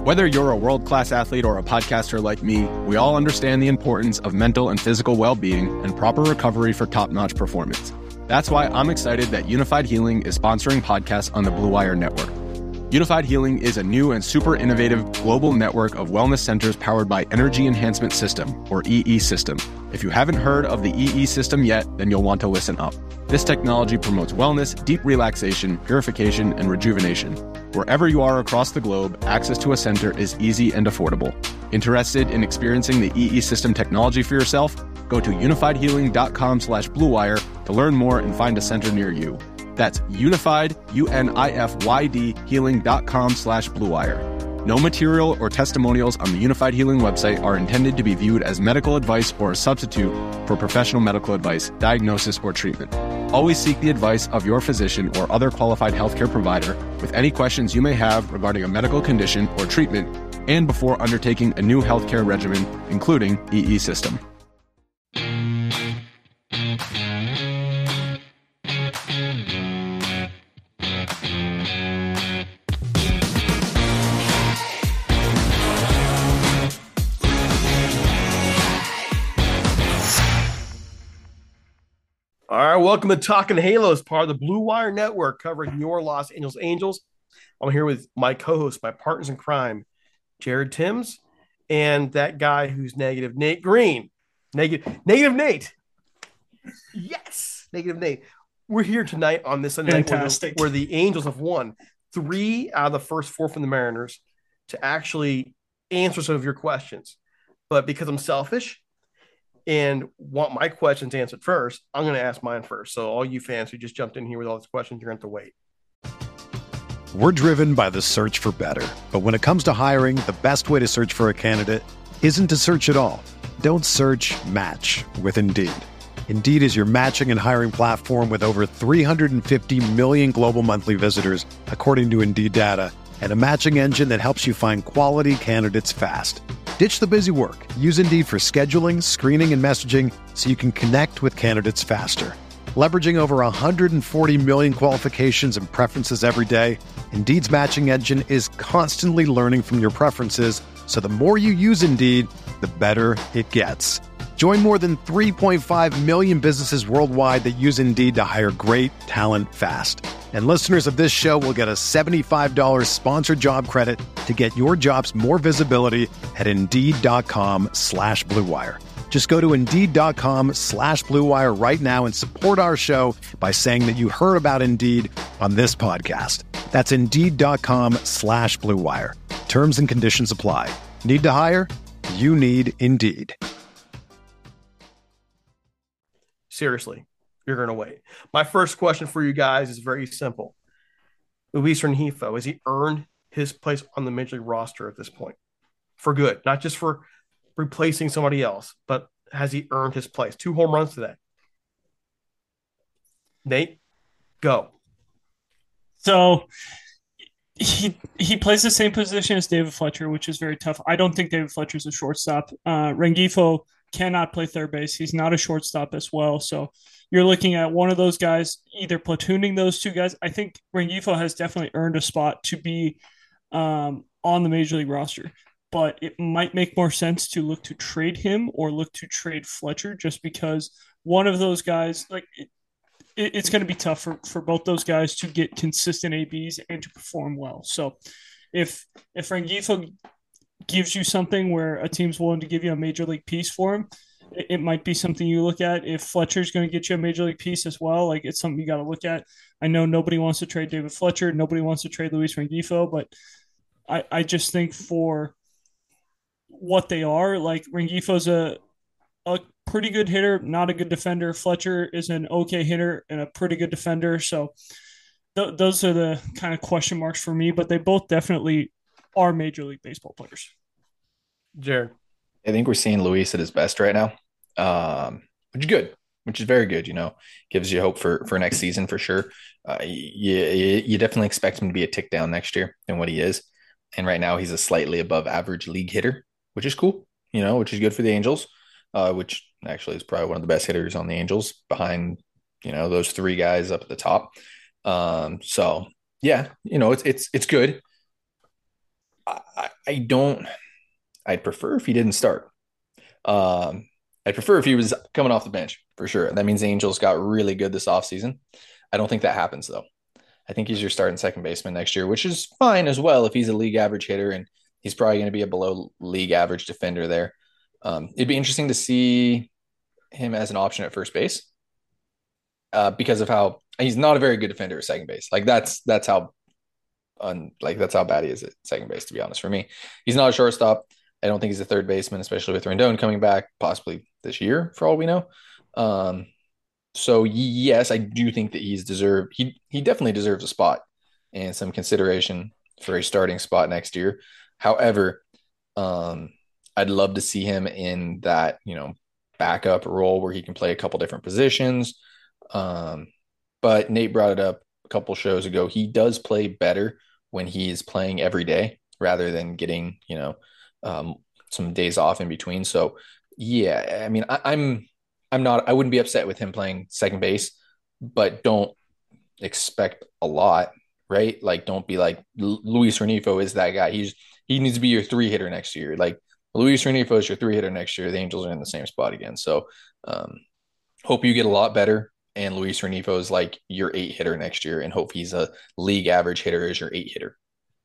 Whether you're a world-class athlete or a podcaster like me, we all understand the importance of mental and physical well-being and proper recovery for top-notch performance. That's why I'm excited that Unified Healing is sponsoring podcasts on the Blue Wire Network. Unified Healing is a new and super innovative global network of wellness centers powered by Energy Enhancement System, or EE System. If you haven't heard of the EE System yet, then you'll want to listen up. This technology promotes wellness, deep relaxation, purification, and rejuvenation. Wherever you are across the globe, access to a center is easy and affordable. Interested in experiencing the EE System technology for yourself? Go to unifiedhealing.com/bluewire to learn more and find a center near you. That's unified, UNIFYD, healing.com/bluewire. No material or testimonials on the Unified Healing website are intended to be viewed as medical advice or a substitute for professional medical advice, diagnosis, or treatment. Always seek the advice of your physician or other qualified healthcare provider with any questions you may have regarding a medical condition or treatment and before undertaking a new healthcare regimen, including EE System. All right, welcome to Talking Halos, part of the Blue Wire Network, covering your Los Angeles Angels. I'm here with my co-host, my partners in crime, Jared Timms, and that guy who's negative, Nate Green. Negative Nate. Yes, negative Nate. We're here tonight on this Sunday night where the Angels have won 3 out of the first 4 from the Mariners to actually answer some of your questions. But because I'm selfish and want my questions answered first, I'm going to ask mine first. So all you fans who just jumped in here with all these questions, you're going to have to wait. We're driven by the search for better. But when it comes to hiring, the best way to search for a candidate isn't to search at all. Don't search, match with Indeed. Indeed is your matching and hiring platform with over 350 million global monthly visitors, according to Indeed data, and a matching engine that helps you find quality candidates fast. Ditch the busy work. Use Indeed for scheduling, screening, and messaging so you can connect with candidates faster. Leveraging over 140 million qualifications and preferences every day, Indeed's matching engine is constantly learning from your preferences, so the more you use Indeed, the better it gets. Join more than 3.5 million businesses worldwide that use Indeed to hire great talent fast. And listeners of this show will get a $75 sponsored job credit to get your jobs more visibility at Indeed.com/Blue Wire. Just go to Indeed.com/Blue Wire right now and support our show by saying that you heard about Indeed on this podcast. That's Indeed.com/Blue Wire. Terms and conditions apply. Need to hire? You need Indeed. Seriously, you're going to wait. My first question for you guys is very simple. Luis Rengifo, has he earned his place on the Major League roster at this point? For good, not just for replacing somebody else, but has he earned his place? 2 home runs today. Nate, go. So he plays the same position as David Fletcher, which is very tough. I don't think David Fletcher is a shortstop. Rengifo cannot play third base. He's not a shortstop as well. So you're looking at one of those guys either platooning those 2 guys. I think Rengifo has definitely earned a spot to be on the Major League roster, but it might make more sense to look to trade him or look to trade Fletcher, just because one of those guys, like it's going to be tough for both those guys to get consistent ABs and to perform well. So if Rengifo gives you something where a team's willing to give you a major league piece for him, it might be something you look at. If Fletcher's going to get you a major league piece as well, like it's something you got to look at. I know nobody wants to trade David Fletcher. Nobody wants to trade Luis Rengifo, but I just think for what they are, like Rengifo's a pretty good hitter, not a good defender. Fletcher is an okay hitter and a pretty good defender. So those are the kind of question marks for me, but they both definitely are Major League Baseball players. Jared, I think we're seeing Luis at his best right now, which is good, which is very good. Gives you hope for next season for sure. You definitely expect him to be a tick down next year than what he is. And right now he's a slightly above average league hitter, which is cool, which is good for the Angels, which actually is probably one of the best hitters on the Angels behind, those 3 guys up at the top. So yeah, it's good. I don't. I'd prefer if he didn't start. Um, I'd prefer if he was coming off the bench for sure. That means the Angels got really good this offseason. I don't think that happens though. I think he's your starting second baseman next year, which is fine as well if he's a league average hitter, and he's probably going to be a below league average defender there. It'd be interesting to see him as an option at first base because of how he's not a very good defender at second base. Like that's how that's how bad he is at second base. To be honest, for me, he's not a shortstop. I don't think he's a third baseman, especially with Rendon coming back possibly this year, for all we know. Um, so yes, I do think that he definitely deserves a spot and some consideration for a starting spot next year. However, um, I'd love to see him in that, backup role where he can play a couple different positions. Um, but Nate brought it up a couple shows ago. He does play better when he's playing every day rather than getting, um, some days off in between. So yeah, I mean, I wouldn't be upset with him playing second base, but don't expect a lot, right? Like, don't be like Luis Renifo is that guy. He needs to be your three hitter next year. Like Luis Renifo is your three hitter next year. The Angels are in the same spot again. So, hope you get a lot better. And Luis Renifo is like your eight hitter next year, and hope he's a league average hitter as your eight hitter.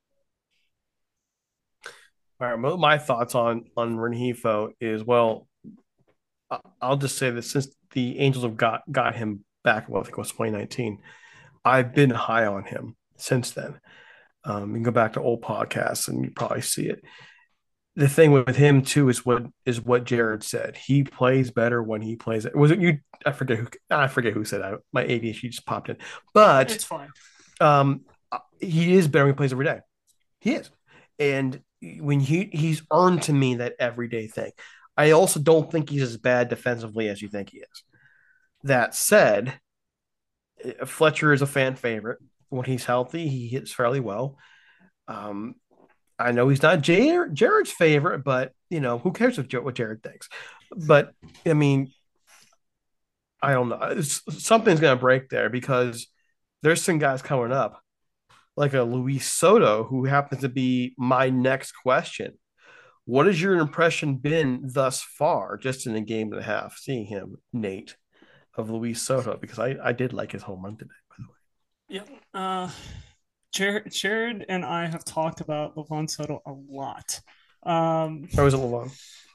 All right, my thoughts on Renifo is, well, I'll just say that since the Angels have got him back, well, I think it was 2019, I've been high on him since then. You can go back to old podcasts and you probably see it. The thing with him too is what Jared said. He plays better when he plays. Was it you? I forget who said that. My ADHD just popped in, but It's fine. um, he is better when he plays every day. He is, and when he's earned to me that everyday thing. I also don't think he's as bad defensively as you think he is. That said, Fletcher is a fan favorite. When he's healthy, he hits fairly well. Um, I know he's not Jared's favorite, but who cares what Jared thinks? But I mean, I don't know. Something's gonna break there because there's some guys coming up, like a Luis Soto, who happens to be my next question. What has your impression been thus far, just in a game and a half, seeing him, Nate, of Luis Soto? Because I did like his home run today, by the way. Yep. Jared and I have talked about Livan Soto a lot. Or was it Lavon?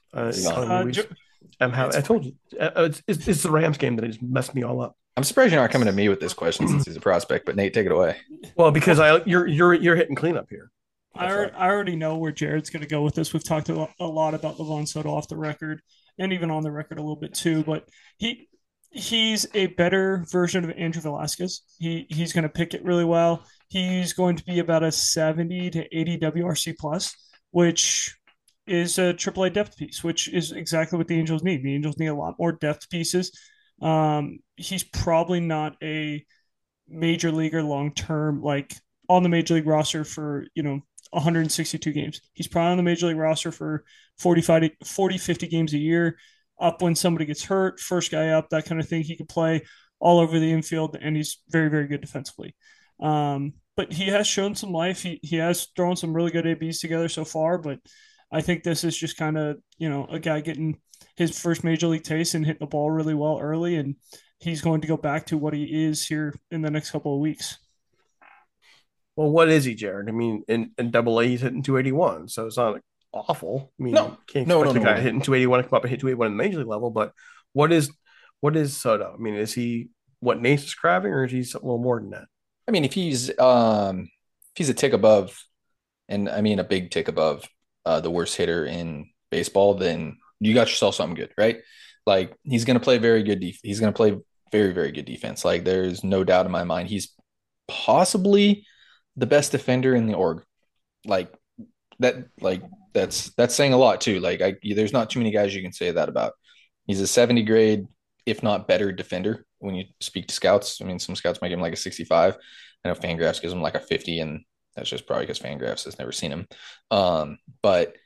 I told you, it's the Rams game that just messed me all up. I'm surprised you're not coming to me with this question since he's a prospect, but Nate, take it away. Well, because you're hitting cleanup here. I already know where Jared's going to go with this. We've talked a lot about Livan Soto off the record and even on the record a little bit too, but he's a better version of Andrew Velasquez. He's going to pick it really well. He's going to be about a 70 to 80 WRC plus, which is a AAA depth piece, which is exactly what the Angels need. The Angels need a lot more depth pieces. He's probably not a major leaguer long term, like on the major league roster for 162 games. He's probably on the major league roster for 40, 50 games a year, up when somebody gets hurt, first guy up, that kind of thing. He could play all over the infield, and he's very, very good defensively. But he has shown some life. He has thrown some really good ABs together so far, but I think this is just kind of, a guy getting his first major league taste and hitting the ball really well early, and he's going to go back to what he is here in the next couple of weeks. Well, what is he, Jared? I mean, in AA, he's hitting 281, so it's not awful. I mean, can't expect a guy hitting 281 to come up and hit 281 in the major league level, but what is Soto? I mean, is he what Nate's describing, or is he a little more than that? I mean, if he's a tick above, and I mean a big tick above the worst hitter in baseball, then you got yourself something good, right? Like he's going to play very good. He's going to play very, very good defense. Like there's no doubt in my mind. He's possibly the best defender in the org. Like that's saying a lot too. Like there's not too many guys you can say that about. He's a 70 grade, if not better defender. When you speak to scouts, I mean, some scouts might give him like a 65. I know Fangraphs gives him like a 50, and that's just probably because Fangraphs has never seen him. But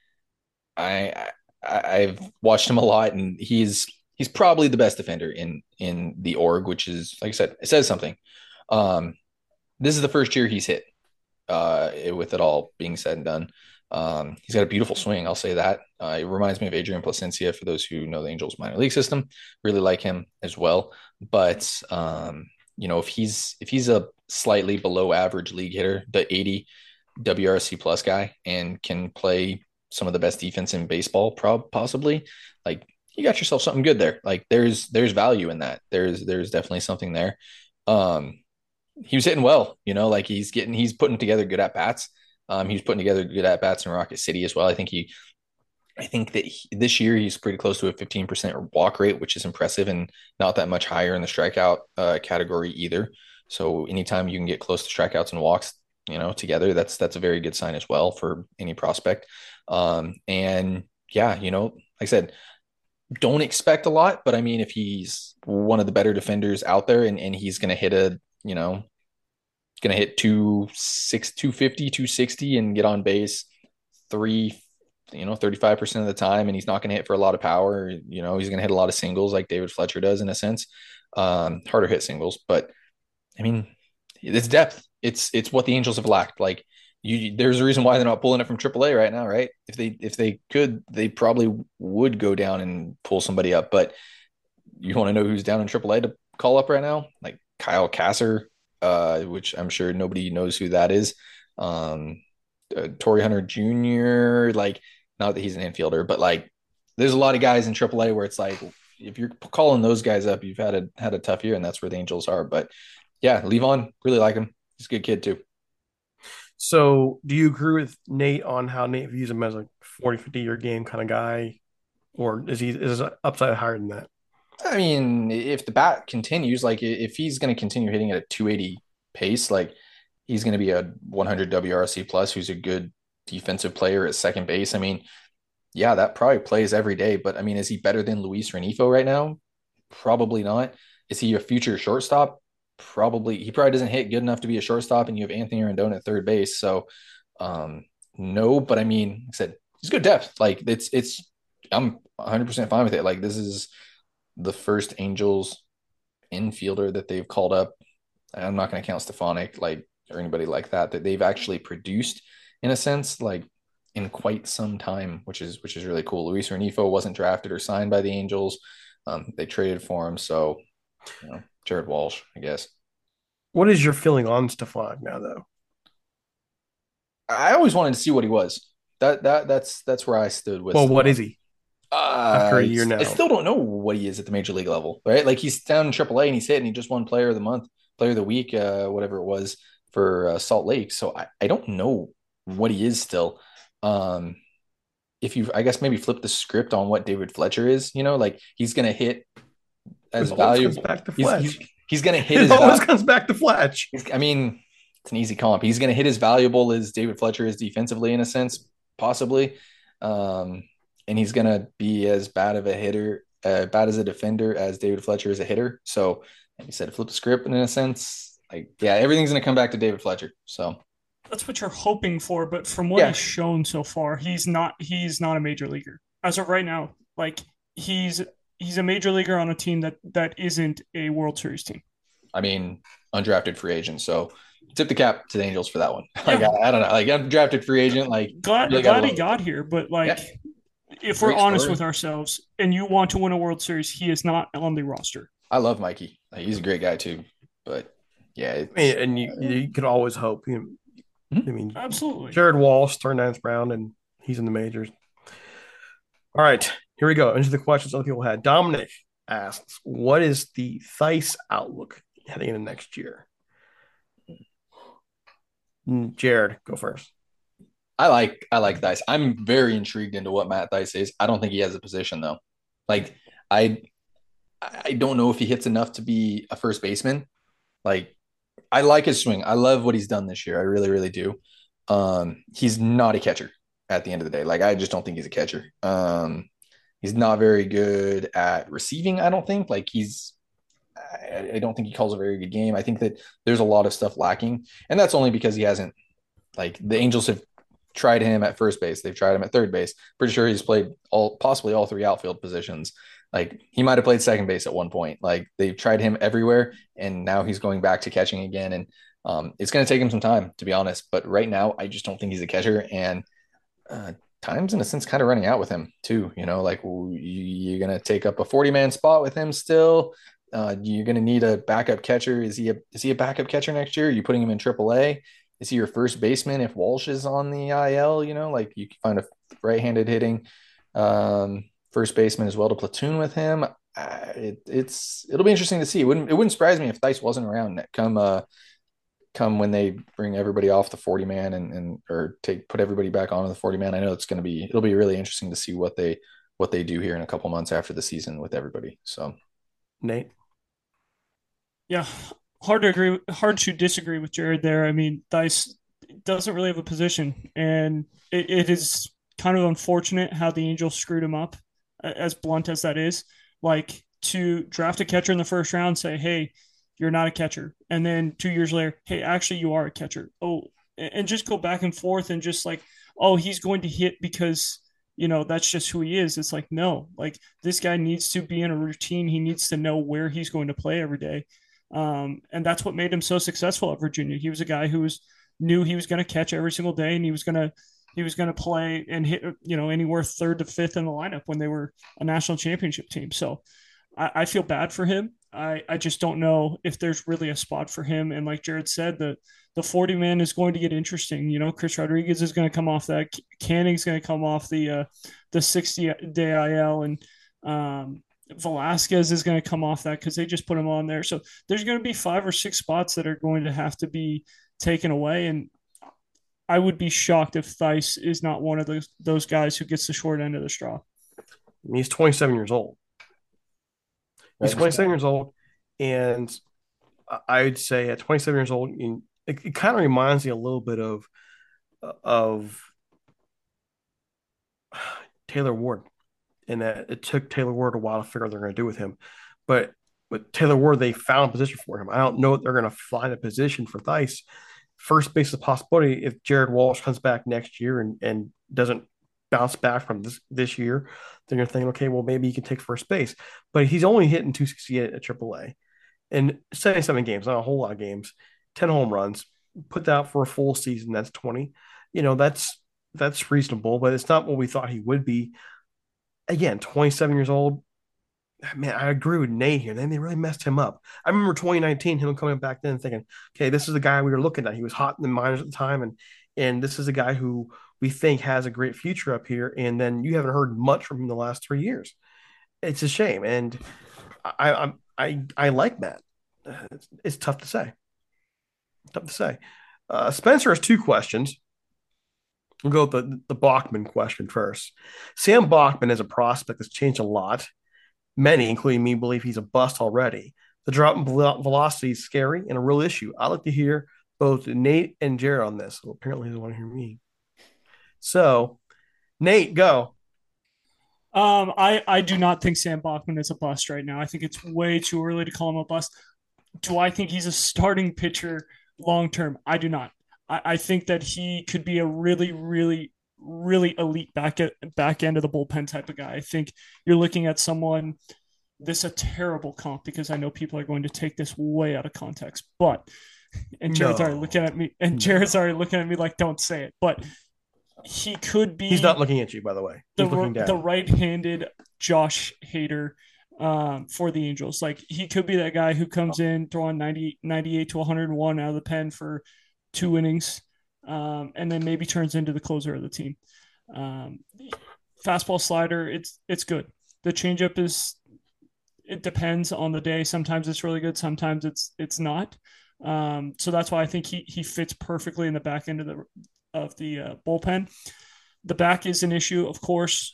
I've watched him a lot, and he's probably the best defender in the org, which is, like I said, it says something. This is the first year he's hit, with it all being said and done. He's got a beautiful swing. I'll say that. It reminds me of Adrian Placencia for those who know the Angels minor league system. Really like him as well. But if he's a slightly below average league hitter, the 80 WRC plus guy, and can play some of the best defense in baseball, possibly, like you got yourself something good there. Like there's value in that. There's definitely something there. He was hitting well, like he's putting together good at bats. He's putting together good at bats in Rocket City as well. I think this year he's pretty close to a 15% walk rate, which is impressive and not that much higher in the strikeout category either. So anytime you can get close to strikeouts and walks, together, that's a very good sign as well for any prospect. And yeah, like I said, don't expect a lot, but I mean, if he's one of the better defenders out there and he's going to hit going to hit 250, 260 and get on base 35% of the time. And he's not going to hit for a lot of power. He's going to hit a lot of singles like David Fletcher does in a sense, harder hit singles, but I mean, it's depth. It's what the Angels have lacked. Like there's a reason why they're not pulling it from AAA right now, right? If they could, they probably would go down and pull somebody up. But you want to know who's down in AAA to call up right now? Like Kyle Kasser, which I'm sure nobody knows who that is. Torrey Hunter Jr. Like, not that he's an infielder, but like there's a lot of guys in AAA where it's like if you're calling those guys up, you've had a tough year, and that's where the Angels are. But yeah, Levon, really like him. He's a good kid too. So do you agree with Nate on how Nate views him as a 40, 50-year game kind of guy? Or is his upside higher than that? I mean, if the bat continues, like if he's going to continue hitting at a 280 pace, like he's going to be a 100 WRC plus, who's a good defensive player at second base. I mean, yeah, that probably plays every day, but I mean, is he better than Luis Renifo right now? Probably not. Is he a future shortstop? Probably. He probably doesn't hit good enough to be a shortstop, and you have Anthony Rendon at third base. So, no, but I mean, like I said, he's good depth. Like I'm 100% fine with it. Like this is the first Angels infielder that they've called up. I'm not going to count Stefanik or anybody like that they've actually produced in a sense, like in quite some time, which is really cool. Luis Renifo wasn't drafted or signed by the Angels. They traded for him. So, Jared Walsh, I guess. What is your feeling on Stefanik now, though? I always wanted to see what he was. That's where I stood with. Well, Stefanik. What is he? After a year now, I still don't know what he is at the major league level, right? Like he's down in AAA and he's hitting. He just won Player of the Month, Player of the Week, whatever it was for Salt Lake. So I don't know what he is still. If you, I guess maybe flip the script on what David Fletcher is, like he's going to hit as valuable. He's going to hit. It always comes back to Fletch. I mean, it's an easy comp. He's going to hit as valuable as David Fletcher is defensively, in a sense, possibly. And he's going to be as bad of a hitter, bad as a defender as David Fletcher is a hitter. So, like you said, flip the script in a sense. Like, yeah, everything's going to come back to David Fletcher. So that's what you're hoping for. But from what he's shown so far, he's not a major leaguer as of right now. Like he's a major leaguer on a team that isn't a World Series team. I mean, undrafted free agent. So tip the cap to the Angels for that one. Like, I don't know. Like, undrafted free agent. Like, glad he got here, but like, if we're honest with ourselves, and you want to win a World Series, he is not on the roster. I love Mikey. Like, he's a great guy too. But yeah, and you could always hope. I mean, absolutely. Jared Walsh turned Nance Brown, and he's in the majors. All right, here we go. Into the questions other people had. Dominic asks, "What is the Thaiss outlook heading into next year?" Jared, go first. I like Thaiss. I'm very intrigued into what Matt Thaiss is. I don't think he has a position though. Like I don't know if he hits enough to be a first baseman. Like I like his swing. I love what he's done this year. I really, really do. He's not a catcher at the end of the day. Like I just don't think he's a catcher. He's not very good at receiving. I don't think. Like I don't think he calls a very good game. I think that there's a lot of stuff lacking, and that's only because he hasn't. Like the Angels have tried him at first base. They've tried him at third base. Pretty sure he's played possibly all three outfield positions. Like he might have played second base at one point. Like they've tried him everywhere, and now he's going back to catching again. And it's going to take him some time, to be honest. But right now, I just don't think he's a catcher. And Time's in a sense kind of running out with him too. Like you're gonna take up a 40-man spot with him still. You're gonna need a backup catcher. Is he a backup catcher next year? Are you putting him in AAA? Is he your first baseman if Walsh is on the IL? Like you can find a right-handed hitting first baseman as well to platoon with him. It'll be interesting to see. It wouldn't surprise me if Theis wasn't around come when they bring everybody off the 40 man and put everybody back onto the 40 man. I know it'll be really interesting to see what they do here in a couple months after the season with everybody. So Nate. Yeah, hard to disagree with Jared there. I mean, Theis doesn't really have a position, and it is kind of unfortunate how the Angels screwed him up, as blunt as that is. Like, to draft a catcher in the first round, say, hey, you're not a catcher. And then 2 years later, hey, actually, you are a catcher. Oh, and just go back and forth and just like, oh, he's going to hit because, that's just who he is. It's like, no, like this guy needs to be in a routine. He needs to know where he's going to play every day. And that's what made him so successful at Virginia. He was a guy who knew he was going to catch every single day, and he was going to play and hit, anywhere third to fifth in the lineup when they were a national championship team. So I feel bad for him. I just don't know if there's really a spot for him. And like Jared said, the 40 man is going to get interesting. Chris Rodriguez is going to come off that. Canning's going to come off the 60-day IL, and Velasquez is going to come off that because they just put him on there. So there's going to be 5 or 6 spots that are going to have to be taken away. And I would be shocked if Theis is not one of those guys who gets the short end of the straw. He's 27 years old. He's 27 years old, and I would say at 27 years old, it kind of reminds me a little bit of Taylor Ward, in that it took Taylor Ward a while to figure out what they're going to do with him. But with Taylor Ward, they found a position for him. I don't know if they're going to find a position for Theis. First base is a possibility if Jared Walsh comes back next year and doesn't bounce back from this year, then you're thinking, okay, well, maybe he can take first base. But he's only hitting 268 at AAA in 77 games, not a whole lot of games, 10 home runs, put that out for a full season. That's 20. That's reasonable, but it's not what we thought he would be. Again, 27 years old. Man, I agree with Nate here. Then they really messed him up. I remember 2019, him coming back then and thinking, okay, this is the guy we were looking at. He was hot in the minors at the time, and this is a guy who we think has a great future up here. And then you haven't heard much from him the last 3 years. It's a shame, and I like Matt. It's tough to say. Spencer has 2 questions. We'll go with the Bachman question first. Sam Bachman is a prospect that's changed a lot. Many, including me, believe he's a bust already. The drop in velocity is scary and a real issue. I'd like to hear both Nate and Jared on this. Well, apparently he doesn't want to hear me. So, Nate, go. I do not think Sam Bachman is a bust right now. I think it's way too early to call him a bust. Do I think he's a starting pitcher long term? I do not. I think that he could be a really, really, really elite back end of the bullpen type of guy. I think you're looking at someone. This is a terrible comp because I know people are going to take this way out of context. But Jared's already looking at me, like, don't say it. But he could be. He's not looking at you, by the way. He's looking down. The right-handed Josh Hader for the Angels. Like, he could be that guy who comes in throwing 98 to 101 out of the pen for 2 innings, and then maybe turns into the closer of the team. Fastball, slider, it's good. The changeup it depends on the day. Sometimes it's really good, sometimes it's not. So that's why I think he fits perfectly in the back end of the bullpen. The back is an issue, of course.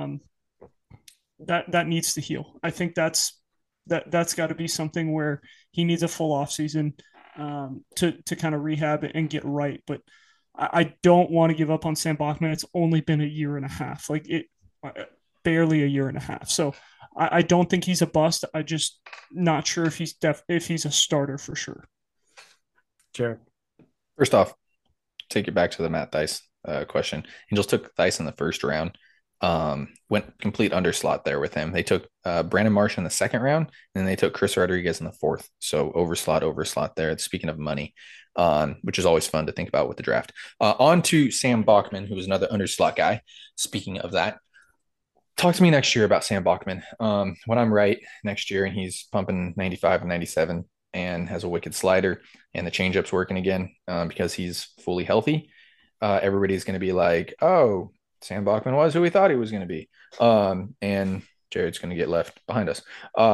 That needs to heal. I think that's got to be something where he needs a full off season to kind of rehab it and get right. But I don't want to give up on Sam Bachman. It's only been a year and a half, barely a year and a half. So I don't think he's a bust. I just not sure if he's a starter for sure. Jared. First off, take you back to the Matt Theis question. Angels took Theis in the first round. Went complete underslot there with him. They took Brandon Marsh in the second round, and then they took Chris Rodriguez in the fourth. So overslot there. Speaking of money, which is always fun to think about with the draft. On to Sam Bachman, who was another underslot guy. Speaking of that, talk to me next year about Sam Bachman. When I'm right next year and he's pumping 95 and 97 and has a wicked slider and the changeup's working again because he's fully healthy, everybody's going to be like, oh, Sam Bachman was who we thought he was going to be. And Jared's going to get left behind us.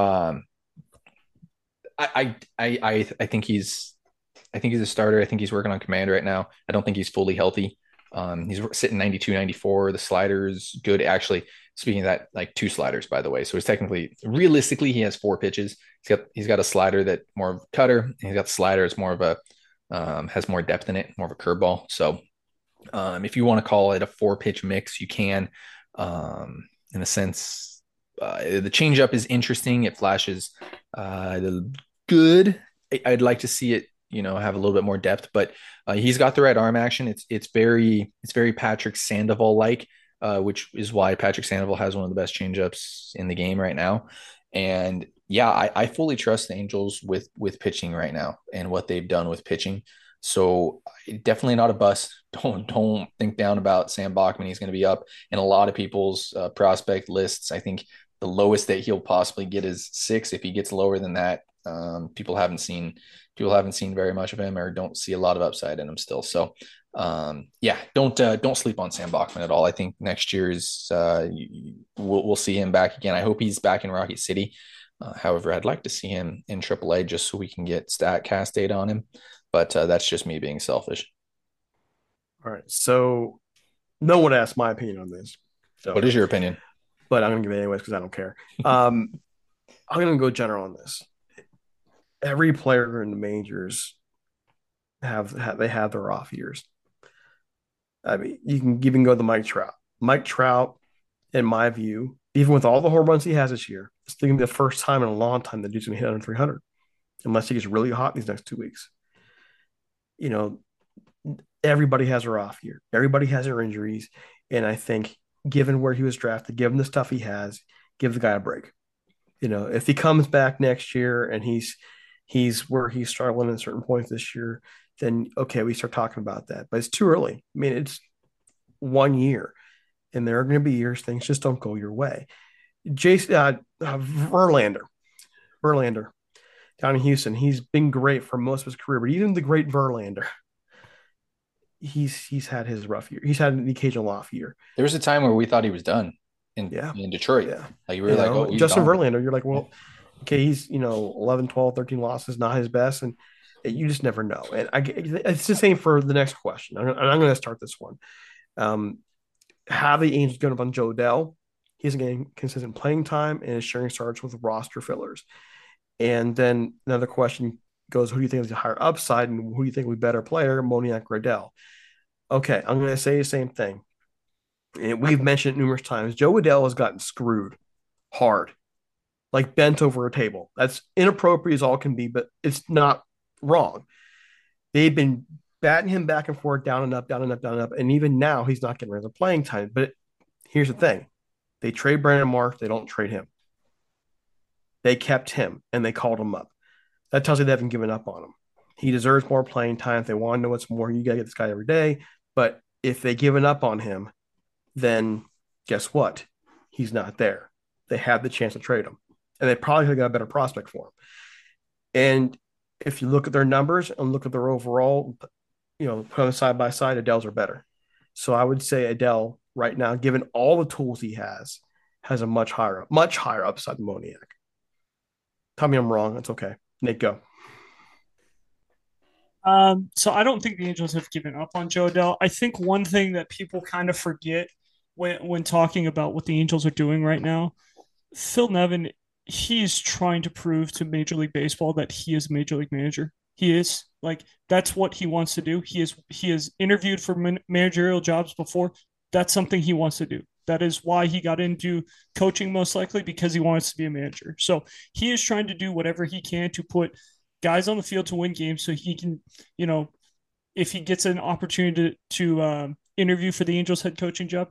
I think he's a starter. I think he's working on command right now. I don't think he's fully healthy. He's sitting 92, 94. The slider's good. Actually, speaking of that, like 2 sliders, by the way. So he's realistically, he has 4 pitches. He's got a slider that more of a cutter. He's got the slider. It's more of a, has more depth in it, more of a curveball. So if you want to call it a 4-pitch mix, you can, in a sense. The changeup is interesting. It flashes good. I'd like to see it, have a little bit more depth, but he's got the right arm action. It's very Patrick Sandoval like, which is why Patrick Sandoval has one of the best changeups in the game right now. And yeah, I fully trust the Angels with pitching right now and what they've done with pitching. So definitely not a bust. Don't think down about Sam Bachman. He's going to be up in a lot of people's prospect lists. I think the lowest that he'll possibly get is 6. If he gets lower than that, people haven't seen very much of him or don't see a lot of upside in him still. So yeah, don't sleep on Sam Bachman at all. I think next year's we'll see him back again. I hope he's back in Rocket City. However, I'd like to see him in AAA just so we can get StatCast data on him. But that's just me being selfish. All right. So no one asked my opinion on this. So, what is your opinion? But I'm going to give it anyways because I don't care. I'm going to go general on this. Every player in the majors have their off years. I mean, you can even go to Mike Trout. Mike Trout, in my view, even with all the home runs he has this year, it's going to be the first time in a long time that dude's going to hit under 300, unless he gets really hot these next 2 weeks. Everybody has their off year. Everybody has their injuries. And I think given where he was drafted, given the stuff he has, give the guy a break. If he comes back next year and he's where he's struggling at certain points this year, then okay, we start talking about that. But it's too early. I mean, it's 1 year. And there are going to be years things just don't go your way. Verlander down in Houston, he's been great for most of his career, but even the great Verlander, he's had his rough year. He's had an occasional off year. There was a time where we thought he was done in Detroit. Yeah. Like you were like, oh, Justin Verlander, you're like, well, okay, he's 11, 12, 13 losses, not his best, and you just never know. And it's the same for the next question. I'm going to start this one. Have the Angels given up on Joe Adell? He's getting consistent playing time and is sharing starts with roster fillers. And then another question goes, who do you think is a higher upside and who do you think will be a better player, Moniak or Adell? Okay, I'm going to say the same thing. And we've mentioned it numerous times. Joe Adell has gotten screwed hard, like bent over a table. That's inappropriate as all can be, but it's not wrong. They've been batting him back and forth, down and up, down and up, down and up. And even now, he's not getting rid of playing time. But here's the thing. They trade Brandon Marsh. They don't trade him. They kept him, and they called him up. That tells you they haven't given up on him. He deserves more playing time. If they want to know what's more, you got to get this guy every day. But if they've given up on him, then guess what? He's not there. They had the chance to trade him. And they probably could have got a better prospect for him. And if you look at their numbers and look at their overall, put them side by side, Adell's are better. So I would say Adell right now, given all the tools he has a much higher upside than Moniak. Tell me I'm wrong. That's okay. Nick, go. So I don't think the Angels have given up on Joe Adell. I think one thing that people kind of forget when talking about what the Angels are doing right now, Phil Nevin, he's trying to prove to Major League Baseball that he is a Major League manager. He is. Like, that's what he wants to do. He has interviewed for managerial jobs before. That's something he wants to do. That is why he got into coaching, most likely because he wants to be a manager. So he is trying to do whatever he can to put guys on the field to win games so he can, if he gets an opportunity to interview for the Angels head coaching job,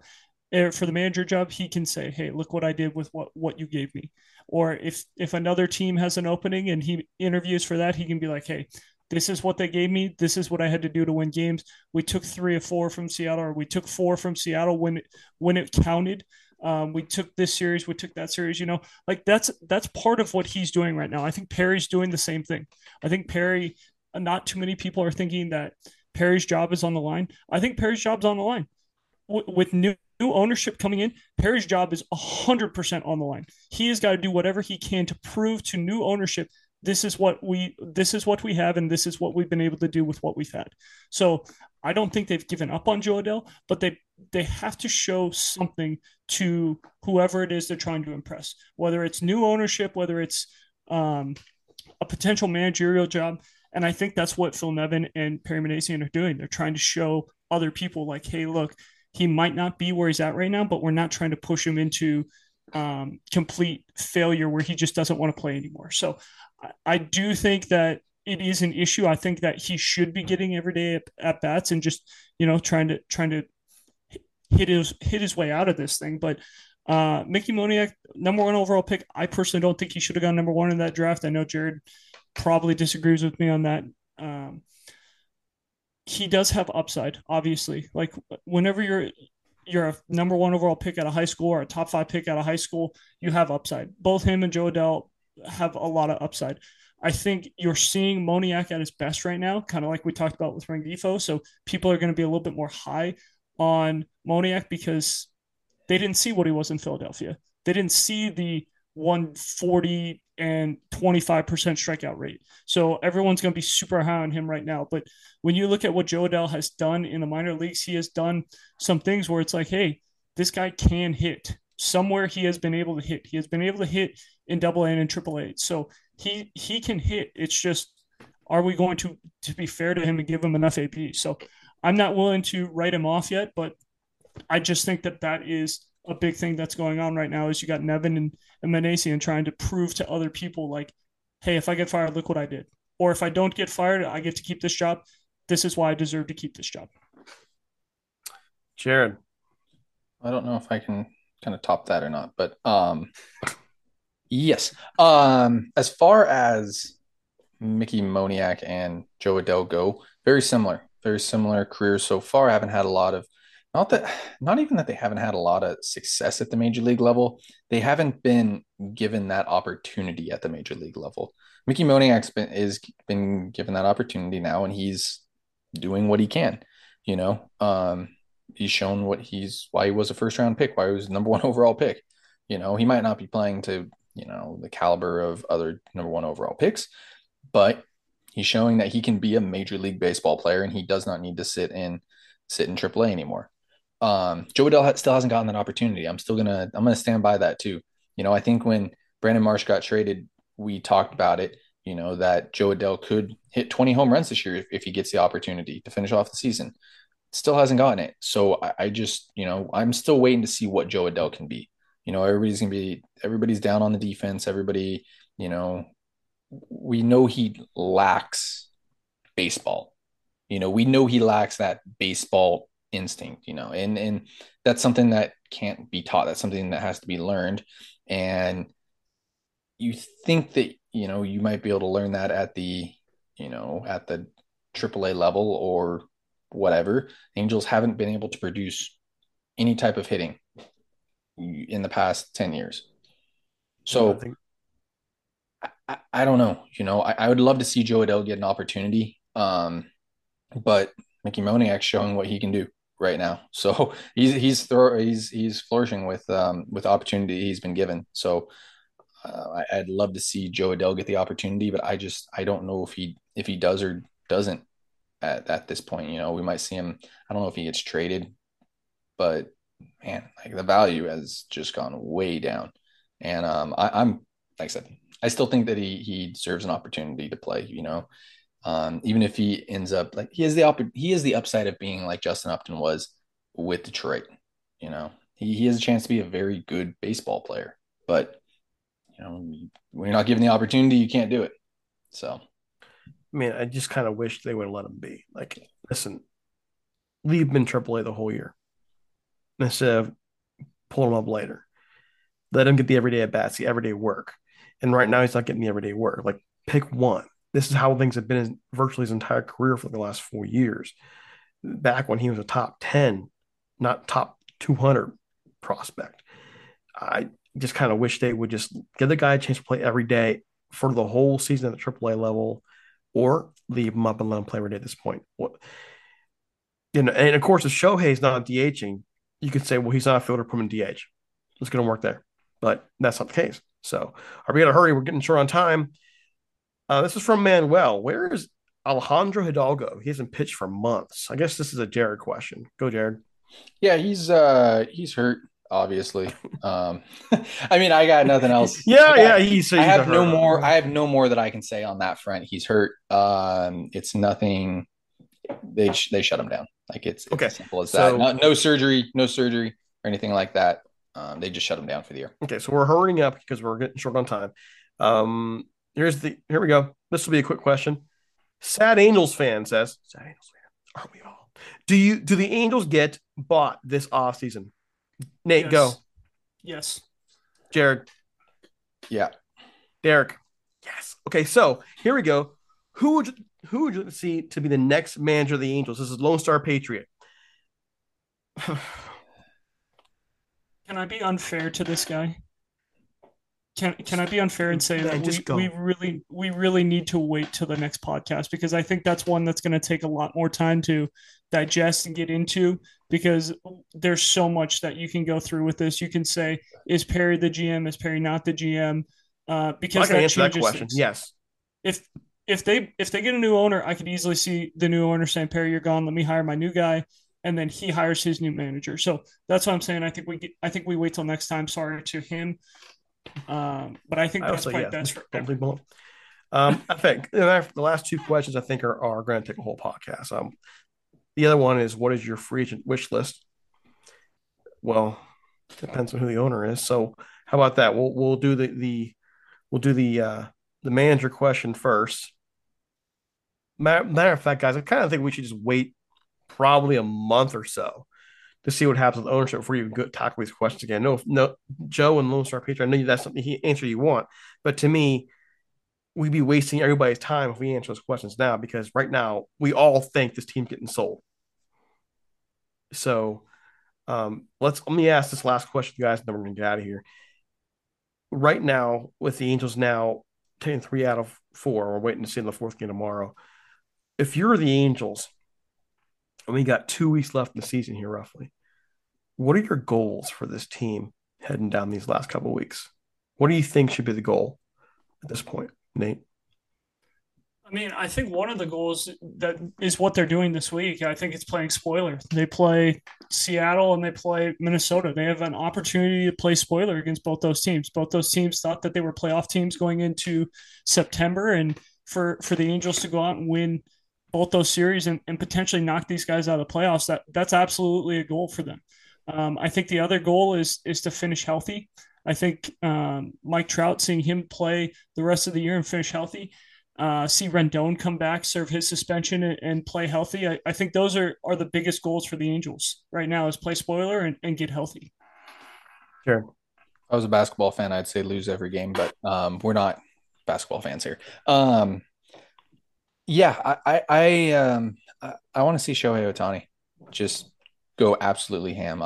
for the manager job, he can say, "Hey, look what I did with what you gave me." Or if another team has an opening and he interviews for that, he can be like, "Hey, this is what they gave me. This is what I had to do to win games. We took 3 or 4 from Seattle, or we took 4 from Seattle when it counted. We took this series, we took that series. Like that's part of what he's doing right now. I think Perry's doing the same thing. I think Perry. Not too many people are thinking that Perry's job is on the line. I think Perry's job's on the line with new ownership coming in. Perry's job is 100% on the line. He has got to do whatever he can to prove to new ownership this is what we have, and this is what we've been able to do with what we've had. So I don't think they've given up on Jo Adell, but they have to show something to whoever it is they're trying to impress, whether it's new ownership, whether it's a potential managerial job. And I think that's what Phil Nevin and Perry Minasian are doing. They're trying to show other people like, hey, look, he might not be where he's at right now, but we're not trying to push him into complete failure where he just doesn't want to play anymore. So I do think that it is an issue. I think that he should be getting everyday at bats and just, trying to hit his way out of this thing. But Mickey Moniak, number 1 overall pick. I personally don't think he should have gone number 1 in that draft. I know Jared probably disagrees with me on that. He does have upside, obviously. Like whenever you're a number 1 overall pick at a high school or a top 5 pick at a high school, you have upside. Both him and Jo Adell have a lot of upside. I think you're seeing Moniak at his best right now, kind of like we talked about with Rengifo. So people are going to be a little bit more high on Moniak because they didn't see what he was in Philadelphia. They didn't see the 140 and 25% strikeout rate. So everyone's going to be super high on him right now. But when you look at what Jo Adell has done in the minor leagues, he has done some things where it's like, hey, this guy can hit. Somewhere he has been able to hit. He has been able to hit in AA and in AAA. So he can hit. It's just, are we going to be fair to him and give him enough AP? So I'm not willing to write him off yet, but I just think that is a big thing that's going on right now is you got Nevin and Minasian trying to prove to other people like, hey, if I get fired, look what I did. Or if I don't get fired, I get to keep this job. This is why I deserve to keep this job. Jared. I don't know if I can kind of top that or not, but yes. As far as Mickey Moniak and Jo Adell go, very similar careers so far. I haven't had a lot of not even that they haven't had a lot of success at the major league level. They haven't been given that opportunity at the major league level. Mickey Moniak's been given that opportunity now, and he's doing what he can. You know, he's shown why he was a first round pick, why he was the number 1 overall pick. You know, he might not be playing to the caliber of other number 1 overall picks, but he's showing that he can be a major league baseball player, and he does not need to sit in AAA anymore. Jo Adell still hasn't gotten that opportunity. I'm gonna stand by that too. I think when Brandon Marsh got traded, we talked about it, that Jo Adell could hit 20 home runs this year if he gets the opportunity to finish off the season. Still hasn't gotten it. So I just, I'm still waiting to see what Jo Adell can be. Everybody's down on the defense. Everybody, we know he lacks baseball. We know he lacks that baseball instinct, and that's something that can't be taught. That's something that has to be learned. And you think that, you might be able to learn that at the AAA level or whatever. Angels haven't been able to produce any type of hitting in the past 10 years. So I don't know, I would love to see Jo Adell get an opportunity. But Mickey Moniak's showing what he can do right now. So he's flourishing with opportunity he's been given. So I'd love to see Jo Adell get the opportunity, but I don't know if he does or doesn't at this point. We might see him. I don't know if he gets traded, but man, like the value has just gone way down. And I'm like I said, I still think that he deserves an opportunity to play. Even if he ends up like he has the upside of being like Justin Upton was with Detroit. He has a chance to be a very good baseball player, but when you're not given the opportunity, you can't do it. So, I just kind of wish they would have let him be. Like, listen, leave him in AAA the whole year instead of pull him up later. Let him get the everyday at bats, the everyday work. And right now he's not getting the everyday work. Like pick one. This is how things have been virtually his entire career for the last 4 years. Back when he was a top 10, not top 200 prospect. I just kind of wish they would just give the guy a chance to play every day for the whole season at the AAA level, or leave him up and let him play every day at this point. And of course, if Shohei's not DHing, you could say, well, he's not a fielder, put him in DH. It's going to work there. But that's not the case. So are we going to hurry? We're getting short on time. This is from Manuel. Where is Alejandro Hidalgo? He hasn't pitched for months. I guess this is a Jared question. Go, Jared. Yeah, he's hurt, obviously. I mean, I got nothing else. He's I have no more. I have no more that I can say on that front. He's hurt. It's nothing. They shut him down. Like it's okay. As simple as that. No surgery or anything like that. They just shut him down for the year. Okay, so we're hurrying up because we're getting short on time. Here we go. This will be a quick question. Sad Angels fan says, "Sad Angels fan, aren't we all? Do the Angels get bought this offseason?" Nate, yes. Go. Yes. Jared. Yeah. Derek. Yes. Okay, so here we go. Who would you see to be the next manager of the Angels? This is Lone Star Patriot. Can I be unfair to this guy? Can I be unfair and say that we really need to wait till the next podcast, because I think that's one that's going to take a lot more time to digest and get into, because there's so much that you can go through with this. You can say, is Perry the GM? Is Perry not the GM? Because I can answer that question. Things. Yes. If they get a new owner, I could easily see the new owner saying, Perry, you're gone. Let me hire my new guy. And then he hires his new manager. So that's what I'm saying. I think we wait till next time. Sorry to him. But I think that's probably best for everyone. I think the last two questions I think are going to take a whole podcast. The other one is, what is your free agent wish list? Well, depends on who the owner is. So how about that? We'll do the manager question first. Matter of fact, guys, I kind of think we should just wait probably a month or so to see what happens with ownership before you tackle these questions again. No, Joe and Lone Star Patriot, I know that's something answer you want, but to me, we'd be wasting everybody's time if we answer those questions now, because right now we all think this team's getting sold. So let me ask this last question, guys, and then we're going to get out of here. Right now, with the Angels now taking 3 out of 4, we're waiting to see in the fourth game tomorrow. If you're the Angels, and we got 2 weeks left in the season here, roughly, what are your goals for this team heading down these last couple of weeks? What do you think should be the goal at this point, Nate? I mean, I think one of the goals that is what they're doing this week. I think it's playing spoiler. They play Seattle and they play Minnesota. They have an opportunity to play spoiler against both those teams. Both those teams thought that they were playoff teams going into September, and for the Angels to go out and win both those series and potentially knock these guys out of the playoffs, that's absolutely a goal for them. I think the other goal is to finish healthy. I think Mike Trout, seeing him play the rest of the year and finish healthy, see Rendon come back, serve his suspension, and play healthy. I think those are the biggest goals for the Angels right now, is play spoiler and get healthy. Sure. If I was a basketball fan, I'd say lose every game, but we're not basketball fans here. Yeah, I want to see Shohei Ohtani just go absolutely ham.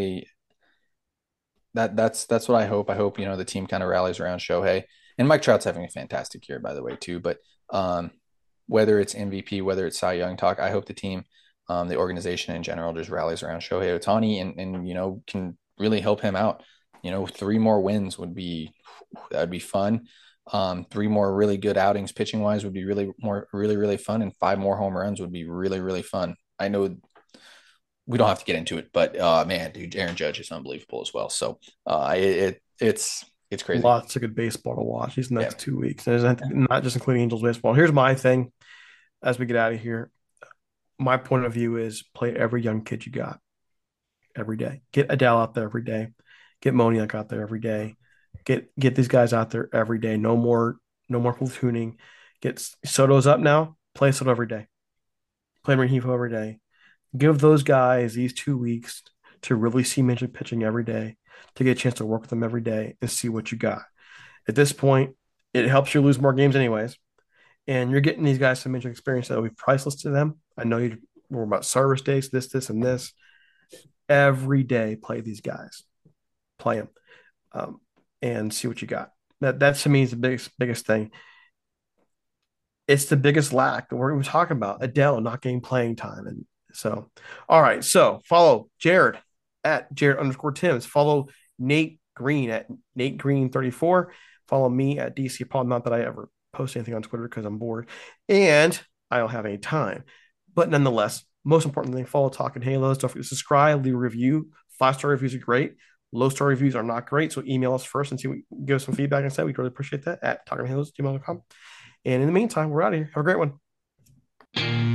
That's what I hope. I hope, the team kind of rallies around Shohei. And Mike Trout's having a fantastic year, by the way, too. But whether it's MVP, whether it's Cy Young talk, I hope the team, the organization in general, just rallies around Shohei Ohtani and can really help him out. 3 more wins would be fun. 3 more really good outings pitching wise would be really fun, and 5 more home runs would be really, really fun. I know we don't have to get into it, but man, dude, Aaron Judge is unbelievable as well. So it's crazy. Lots of good baseball to watch these next 2 weeks. Not just including Angels baseball. Here's my thing as we get out of here. My point of view is play every young kid you got every day. Get Adele out there every day. Get Moniak out there every day. Get these guys out there every day. No more platooning. Get Soto's up now. Play Soto every day. Play Rengifo every day. Give those guys these 2 weeks to really see Major League pitching every day, to get a chance to work with them every day and see what you got. At this point, it helps you lose more games anyways. And you're getting these guys some Major League experience that will be priceless to them. I know you were about service days, this, and this. Every day, play these guys. Play them. And see what you got. That to me is the biggest thing. It's the biggest lack that we're going to talk about. Adell not getting playing time. And so, all right. So follow Jared at Jared_Tims. Follow Nate Green at Nate Green 34. Follow me at DC Paul. Not that I ever post anything on Twitter because I'm bored and I don't have any time. But nonetheless, most importantly, follow Talking Halos. Don't forget to subscribe, leave a review. 5-star reviews are great. Low-star reviews are not great. So email us first and give us some feedback instead. We'd really appreciate that at talkinghalos@gmail.com. And in the meantime, we're out of here. Have a great one.